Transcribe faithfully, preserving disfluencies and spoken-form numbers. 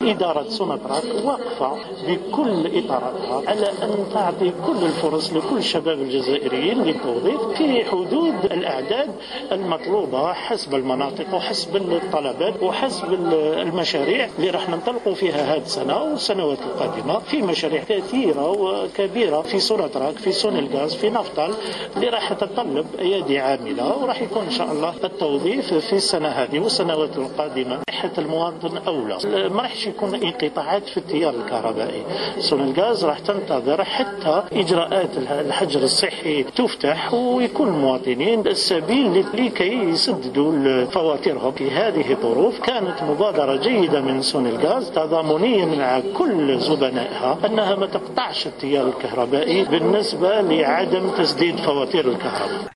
إدارة سوناتراك واقفة بكل إطاراتها على أن تعطي كل الفرص لكل الشباب الجزائريين للتوظيف في حدود الأعداد المطلوبة حسب المناطق وحسب الطلبات وحسب المشاريع اللي راح ننطلقوا فيها هذه السنة والسنوات القادمة. في مشاريع كثيرة وكبيرة في سوناتراك، في سونيلغاز، في نفطال، اللي راح تتطلب أيادي عاملة، وراح يكون إن شاء الله التوظيف في السنة هذه والسنوات القادمة. صحة المواطن أولى، ما راحش يكون انقطاعات في التيار الكهربائي. سونيلغاز راح تنتظر حتى إجراءات الحجر الصحي تفتح ويكون المواطنين السبيل لكي يسددوا فواتيرهم. في هذه الظروف كانت مبادرة جيدة من سونيلغاز تضامنيا مع كل زبنائها أنها ما تقطعش التيار الكهربائي بالنسبة لعدم تسديد فواتير الكهرباء.